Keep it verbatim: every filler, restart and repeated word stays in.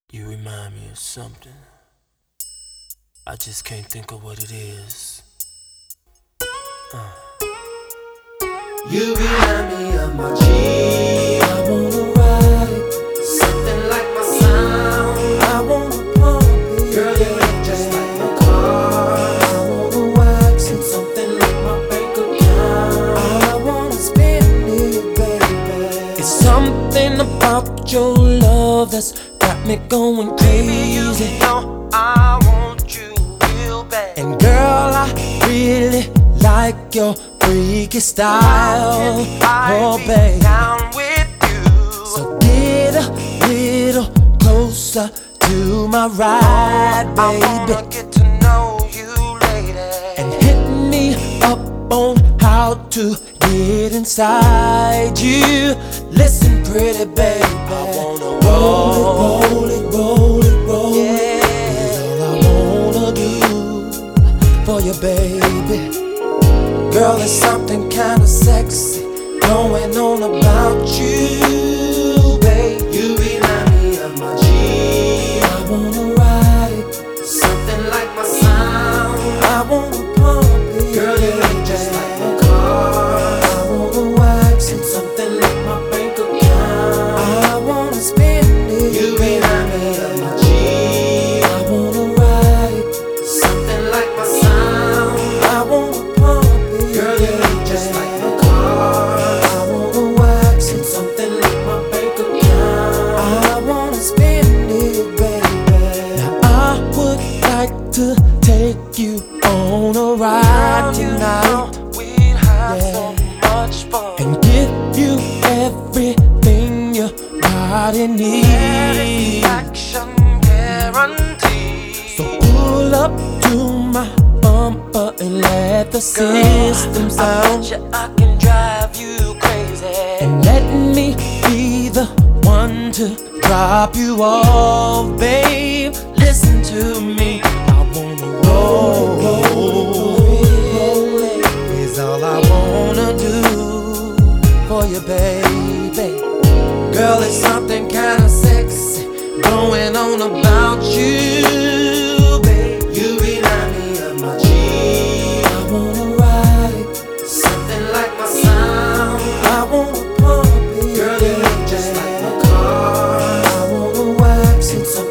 You remind me of something. I just can't think of what it is. Uh. You remind me of my G. I wanna ride it, something like my sound. I wanna pump it, girl, you look just like my car. I wanna wax it, something like my bank account. I wanna spend it, baby. It's something about your love that's got me going crazy. Baby, you know I want you real bad. And girl, I really like your freaky style. Oh, babe, down with you. So get a little closer to my ride, baby. I wanna get to know you, lady. And hit me up on how to get inside you. Listen, pretty baby, I wanna roll, roll it, roll it, roll it. Yeah, all I wanna do for you, baby. Girl, there's something kinda sexy going on about you, babe. You remind me of my G. I wanna ride it, something like my sound. I wanna pump it, girl, you look just like my car. I wanna wax it, something like my bank account. I wanna spend it, you remind me of my G. I wanna ride it, something like my sound. I wanna pump it, girl, you look just like my car. I wanna wax it, something like my bank account. I wanna spend it, baby. Now I would like to take you on a ride tonight. We'd have yeah. so much fun and give you everything your body needs. Satisfaction guarantee. So pull up to my bumper and let the Girl, system sound. I bet you I can drive you crazy. And let me be the one to drop you off, babe. Listen to me, I wanna roll, roll, roll it. Is all I wanna do for you, baby. Girl, there's something kinda sexy going on about you, babe. You remind me of my G. I wanna ride it, something like my sound. I wanna pump it, girl, you look just like my car. I wanna wax it, something